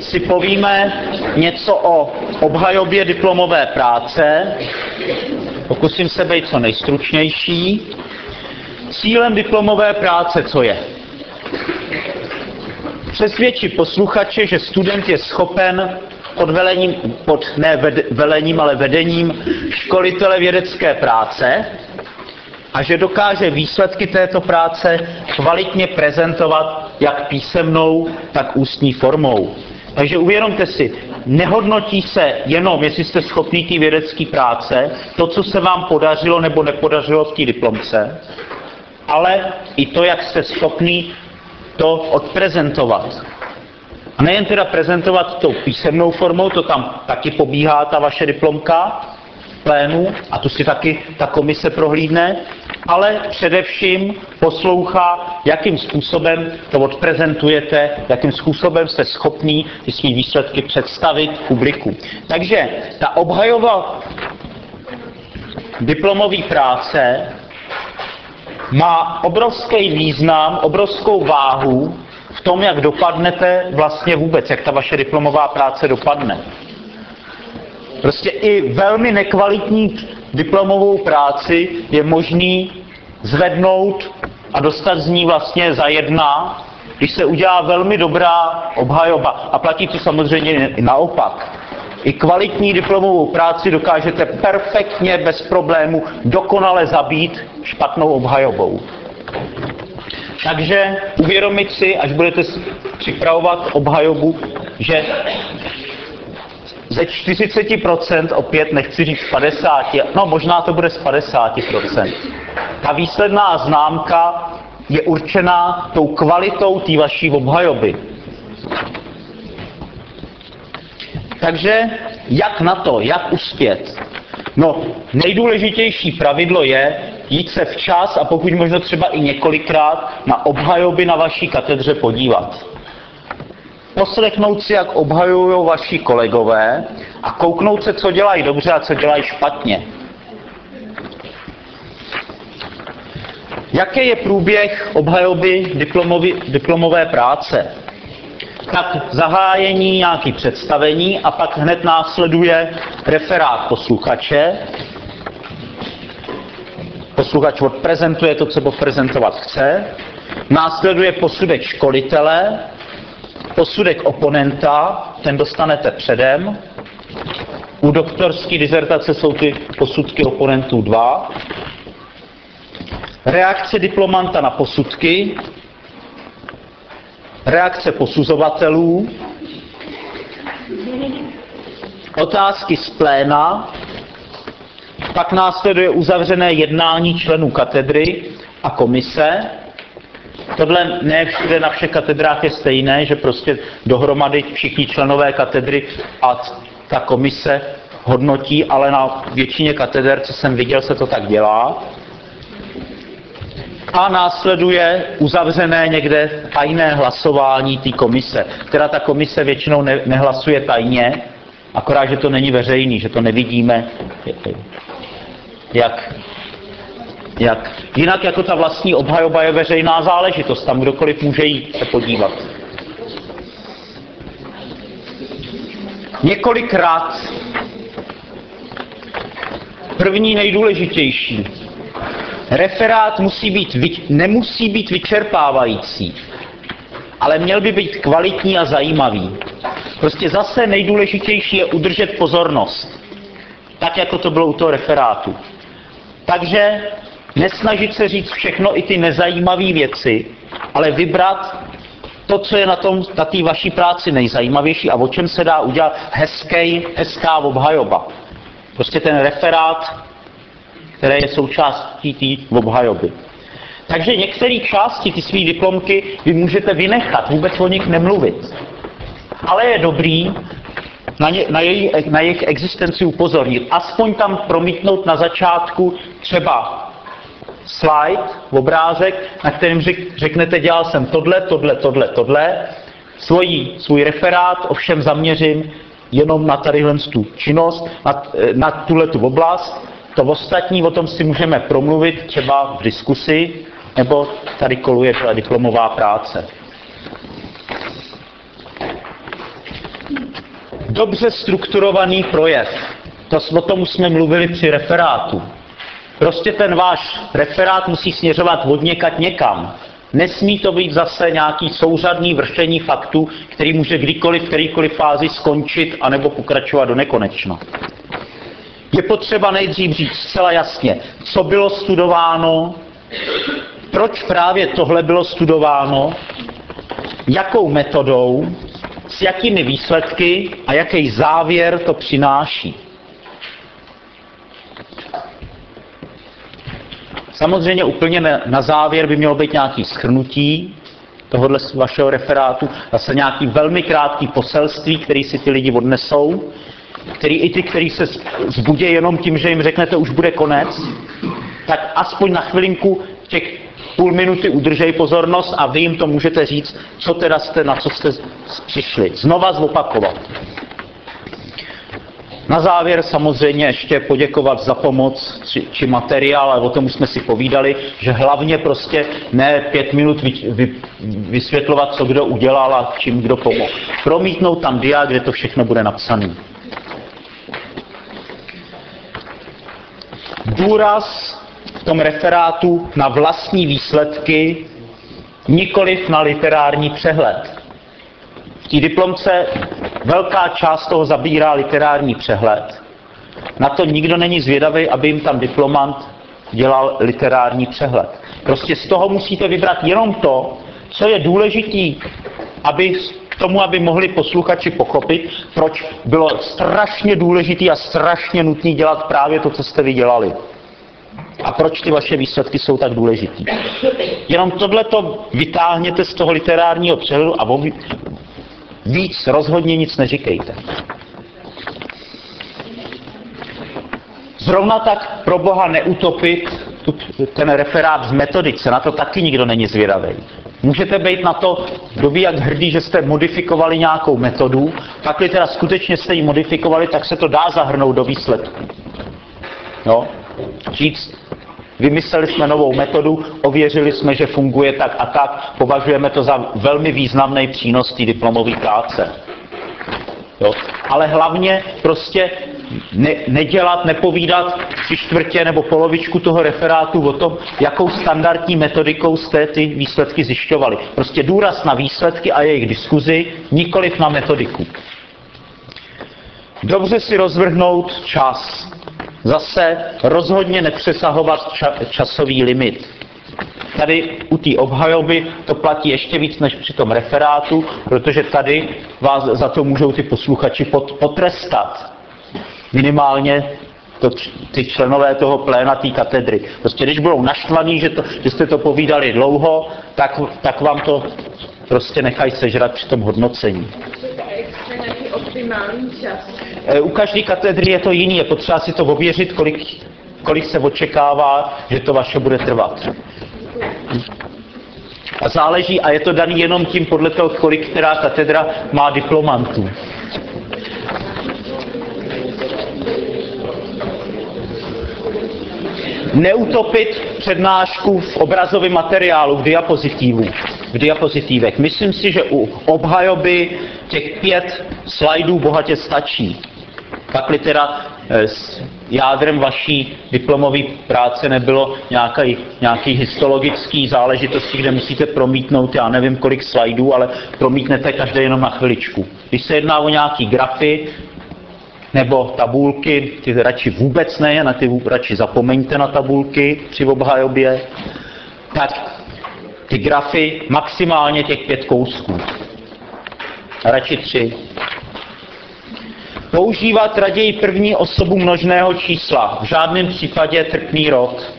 si povíme něco o obhajobě diplomové práce. Pokusím se být co nejstručnější. Cílem diplomové práce co je? Přesvědčit posluchače, že student je schopen pod vedením školitele vědecké práce a že dokáže výsledky této práce kvalitně prezentovat jak písemnou, tak ústní formou. Takže uvědomte si, nehodnotí se jenom, jestli jste schopný té vědecké práce, to, co se vám podařilo nebo nepodařilo v té diplomce, ale i to, jak jste schopný to odprezentovat. A nejen teda prezentovat tou písemnou formou, to tam taky pobíhá ta vaše diplomka v plénu a tu si taky ta komise prohlídne, ale především poslouchá, jakým způsobem to odprezentujete, jakým způsobem jste schopní ty svý výsledky představit publiku. Takže ta obhajoba diplomové práce má obrovský význam, obrovskou váhu v tom, jak dopadnete vlastně vůbec, jak ta vaše diplomová práce dopadne. Prostě i velmi nekvalitní diplomovou práci je možný zvednout a dostat z ní vlastně za jedna, když se udělá velmi dobrá obhajoba. A platí to samozřejmě i naopak. I kvalitní diplomovou práci dokážete perfektně, bez problému, dokonale zabít špatnou obhajobou. Takže uvědomit si, až budete připravovat obhajobu, že ze 40%, opět nechci říct 50%, no možná to bude z 50%. Ta výsledná známka je určená tou kvalitou té vaší obhajoby. Takže jak na to, jak uspět? No, nejdůležitější pravidlo je jít se včas a pokud možno třeba i několikrát na obhajoby na vaší katedře podívat. Poslechnout si, jak obhajují vaši kolegové a kouknout se, co dělají dobře a co dělají špatně. Jaký je průběh obhajoby diplomové práce? Tak zahájení, nějaké představení a pak hned následuje referát posluchače. Posluchač odprezentuje to, co odprezentovat chce. Následuje posudek školitele, posudek oponenta, ten dostanete předem. U doktorské dizertace jsou ty posudky oponentů 2. Reakce diplomanta na posudky, reakce posuzovatelů, otázky z pléna, pak následuje uzavřené jednání členů katedry a komise. Tohle ne všude na všech katedrách je stejné, že prostě dohromady všichni členové katedry a ta komise hodnotí, ale na většině kateder, co jsem viděl, se to tak dělá. A následuje uzavřené někde tajné hlasování té komise, která ta komise většinou nehlasuje tajně, akorát, že to není veřejný, že to nevidíme, jak. Jinak jako ta vlastní obhajoba je veřejná záležitost, tam kdokoliv může jít se podívat. Několikrát. První nejdůležitější. Referát nemusí být vyčerpávající, ale měl by být kvalitní a zajímavý. Prostě zase nejdůležitější je udržet pozornost, tak jako to bylo u toho referátu. Takže nesnažit se říct všechno, i ty nezajímavé věci, ale vybrat to, co je na té vaší práci nejzajímavější a o čem se dá udělat hezká obhajoba. Prostě ten referát, které je součástí té obhajoby. Takže některé části ty své diplomky vy můžete vynechat, vůbec o nich nemluvit. Ale je dobrý na jejich existenci upozornit. Aspoň tam promítnout na začátku třeba slide, obrázek, na kterém řeknete, dělal jsem tohle. Svůj referát ovšem zaměřím jenom na tadyhle tu činnost, na tuhletu oblast. To ostatní, o tom si můžeme promluvit třeba v diskusi, nebo tady koluje ta diplomová práce. Dobře strukturovaný projev. O tom už jsme mluvili při referátu. Prostě ten váš referát musí směřovat odněkud někam. Nesmí to být zase nějaký souřadný vršení faktů, který může kdykoliv v kterýkoliv fázi skončit anebo pokračovat do nekonečna. Je potřeba nejdřív říct zcela jasně, co bylo studováno, proč právě tohle bylo studováno, jakou metodou, s jakými výsledky a jaký závěr to přináší. Samozřejmě úplně na závěr by mělo být nějaké shrnutí tohohle vašeho referátu, zase nějaký velmi krátký poselství, který si ty lidi odnesou, který i ty, kteří se zbudí jenom tím, že jim řeknete, už bude konec, tak aspoň na chvilinku těch půl minuty udržej pozornost a vy jim to můžete říct, co teda na co jste přišli. Znova zopakovat. Na závěr samozřejmě ještě poděkovat za pomoc či materiál, ale o tom už jsme si povídali, že hlavně prostě ne 5 minut vysvětlovat, co kdo udělal a čím kdo pomohl. Promítnout tam dia, kde to všechno bude napsané. Důraz v tom referátu na vlastní výsledky, nikoliv na literární přehled. V té diplomce velká část toho zabírá literární přehled. Na to nikdo není zvědavý, aby jim tam diplomant dělal literární přehled. Prostě z toho musíte vybrat jenom to, co je důležitý, k tomu, aby mohli posluchači pochopit, proč bylo strašně důležitý a strašně nutný dělat právě to, co jste vy dělali. A proč ty vaše výsledky jsou tak důležitý. Jenom tohleto vytáhněte z toho literárního přehledu a víc rozhodně nic neříkejte. Zrovna tak pro Boha neutopit ten referát v metodice, na to taky nikdo není zvědavý. Můžete být na to, kdo ví, jak hrdý, že jste modifikovali nějakou metodu, pakli teda skutečně jste ji modifikovali, tak se to dá zahrnout do výsledku. Jo? Říct, vymysleli jsme novou metodu, ověřili jsme, že funguje tak a tak, považujeme to za velmi významný přínos té diplomové práce. Jo? Ale hlavně prostě nedělat, nepovídat 3/4 nebo polovičku toho referátu o tom, jakou standardní metodikou jste ty výsledky zjišťovali. Prostě důraz na výsledky a jejich diskuzi, nikoliv na metodiku. Dobře si rozvrhnout čas. Zase rozhodně nepřesahovat časový limit. Tady u té obhajoby to platí ještě víc než při tom referátu, protože tady vás za to můžou ty posluchači potrestat. Minimálně ty členové toho pléna, té katedry. Prostě když budou naštvaní, že jste to povídali dlouho, tak vám to prostě nechají sežrat při tom hodnocení. Optimální čas. U každé katedry je to jiný, je potřeba si to ověřit, kolik se očekává, že to vaše bude trvat. A záleží, a je to daný jenom tím podle toho, kolik která katedra má diplomantů. Neutopit přednášku v obrazovém materiálu, v diapozitivech. Myslím si, že u obhajoby těch 5 slajdů bohatě stačí. Pakli teda s jádrem vaší diplomové práce nebylo nějaký histologický záležitosti, kde musíte promítnout, já nevím kolik slajdů, ale promítnete každý jenom na chviličku. Když se jedná o nějaký grafy, nebo tabulky, ty radši vůbec ne, na ty radši zapomeňte na tabulky při obhajobě, tak ty grafy maximálně těch 5 kousků. Radši 3. Používat raději první osobu množného čísla, v žádném případě trpný rod.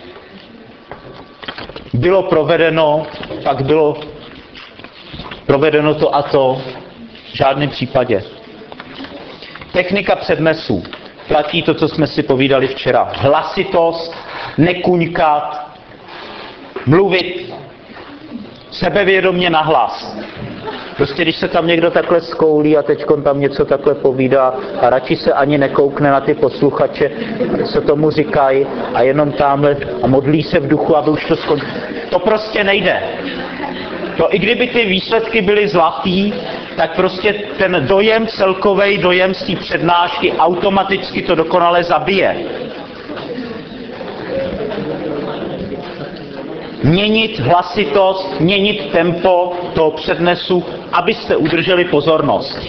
Bylo provedeno, pak bylo provedeno to a to, v žádném případě. Technika přednesů. Platí to, co jsme si povídali včera. Hlasitost, nekuňkat, mluvit sebevědomě nahlas. Prostě když se tam někdo takhle skoulí a teďkon tam něco takhle povídá a radši se ani nekoukne na ty posluchače, co tomu říkají a jenom tamhle a modlí se v duchu, aby už to skončilo. To prostě nejde. To i kdyby ty výsledky byly zlatý, tak prostě ten dojem, celkový dojem z té přednášky automaticky to dokonale zabije. Měnit hlasitost, měnit tempo toho přednesu, abyste udrželi pozornost.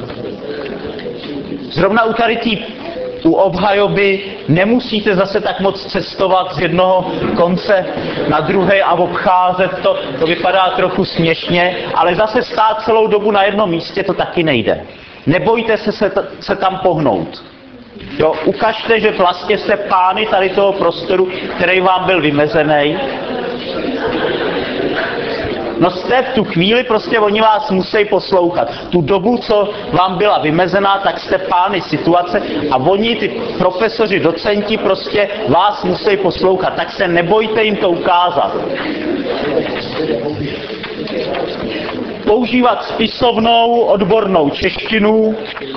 Zrovna u obhajoby nemusíte zase tak moc cestovat z jednoho konce na druhý a obcházet to vypadá trochu směšně, ale zase stát celou dobu na jednom místě to taky nejde. Nebojte se tam pohnout. Jo, ukažte, že vlastně jste pány tady toho prostoru, který vám byl vymezený. No jste v tu chvíli, prostě oni vás musí poslouchat. Tu dobu, co vám byla vymezená, tak jste pány situace a oni, ty profesoři, docenti, prostě vás musí poslouchat. Tak se nebojte jim to ukázat. Používat spisovnou, odbornou češtinu,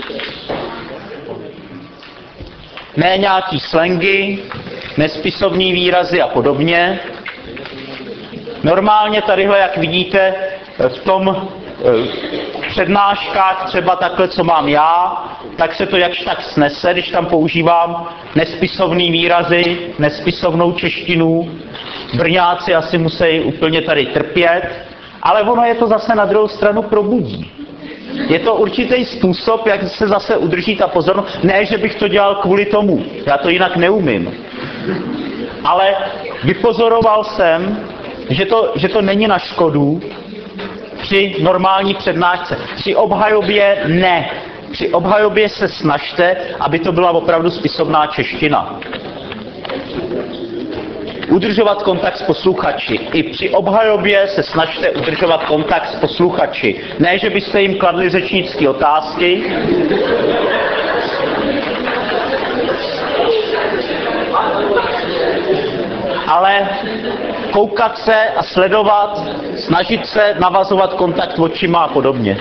ne nějaký slangy, nespisovní výrazy a podobně. Normálně tadyhle, jak vidíte, v tom přednáškách třeba takhle, co mám já, tak se to jakž tak snese, když tam používám nespisovný výrazy, nespisovnou češtinu. Brňáci asi musí úplně tady trpět, ale ono je to zase na druhou stranu probudí. Je to určitý způsob, jak se zase udrží ta pozornost. Ne, že bych to dělal kvůli tomu, já to jinak neumím. Ale vypozoroval jsem, že to není na škodu při normální přednášce. Při obhajobě ne. Při obhajobě se snažte, aby to byla opravdu spisovná čeština. Udržovat kontakt s posluchači. I při obhajobě se snažte udržovat kontakt s posluchači. Ne, že byste jim kladli řečnické otázky, ale koukat se a sledovat, snažit se navazovat kontakt očima a podobně.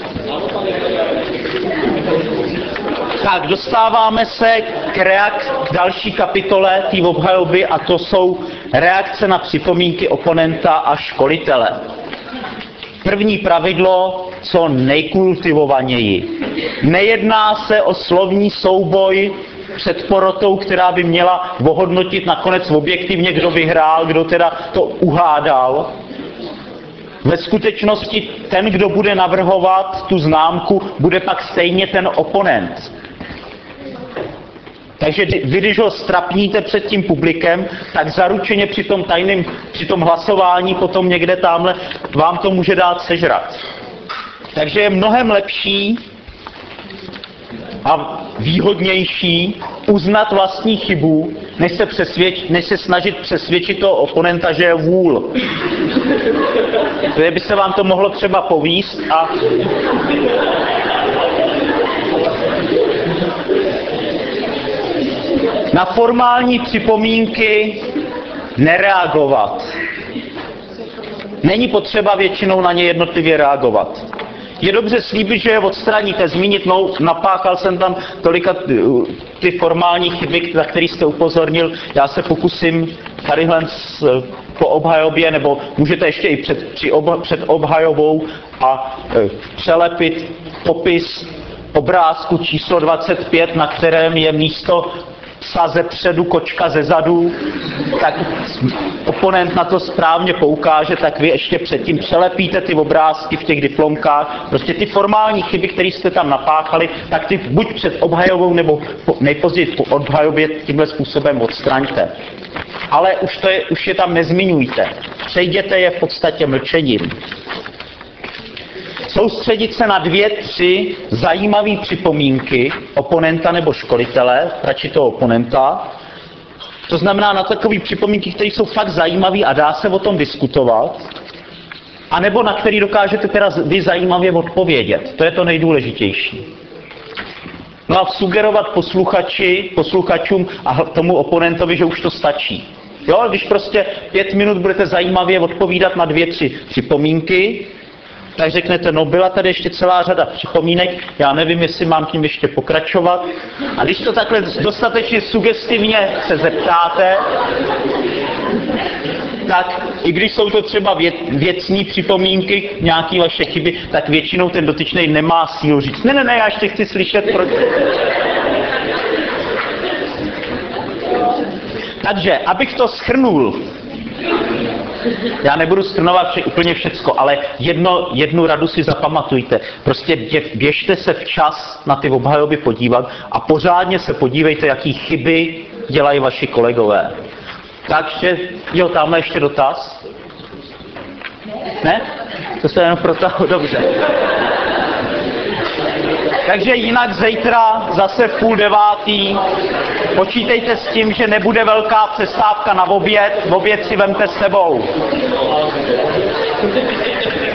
Tak, dostáváme se k další kapitole té obhajoby a to jsou reakce na připomínky oponenta a školitele. První pravidlo, co nejkultivovaněji. Nejedná se o slovní souboj před porotou, která by měla ohodnotit nakonec objektivně, kdo vyhrál, kdo teda to uhádal. Ve skutečnosti ten, kdo bude navrhovat tu známku, bude pak stejně ten oponent. Takže vy, když ho strapníte před tím publikem, tak zaručeně při tom hlasování potom někde tamhle vám to může dát sežrat. Takže je mnohem lepší a výhodnější uznat vlastní chybu, než se snažit přesvědčit toho oponenta, že je vůl. By se vám to mohlo třeba povíst a na formální připomínky nereagovat. Není potřeba většinou na ně jednotlivě reagovat. Je dobře slíbit, že je odstraníte, zmínit, no, napáchal jsem tam tolika ty formální chyby, na které jste upozornil, já se pokusím tadyhle po obhajobě, nebo můžete ještě i před obhajobou a přelepit popis obrázku číslo 25, na kterém je místo psa ze předu, kočka ze zadu, tak oponent na to správně poukáže, tak vy ještě předtím přelepíte ty obrázky v těch diplomkách. Prostě ty formální chyby, které jste tam napáchali, tak ty buď před obhajovou, nebo nejpozději po obhajobě tímhle způsobem odstraňte. Ale už je tam nezmiňujte. Přejděte je v podstatě mlčením. Soustředit se na 2-3 zajímavé připomínky oponenta nebo školitele, radši toho oponenta. To znamená na takové připomínky, které jsou fakt zajímavé a dá se o tom diskutovat. A nebo na který dokážete teda vy zajímavě odpovědět. To je to nejdůležitější. No a sugerovat posluchačům a tomu oponentovi, že už to stačí. Jo, když prostě 5 minut budete zajímavě odpovídat na 2-3 připomínky, tak řeknete, no byla tady ještě celá řada připomínek, já nevím, jestli mám tím ještě pokračovat. A když to takhle dostatečně sugestivně se zeptáte, tak i když jsou to třeba věcní připomínky, nějaký vaše chyby, tak většinou ten dotyčný nemá sílu říct. Ne, já ještě chci slyšet, proč. Takže, abych to shrnul, já nebudu shrnovat úplně všecko, ale jednu radu si zapamatujte. Prostě běžte se včas na ty obhajoby podívat a pořádně se podívejte, jaký chyby dělají vaši kolegové. Takže, jo, tamhle ještě dotaz. Ne? To se jenom protáhlo, dobře. Takže jinak zítra zase v 8:30. Počítejte s tím, že nebude velká přestávka na oběd. Oběd si vemte s sebou.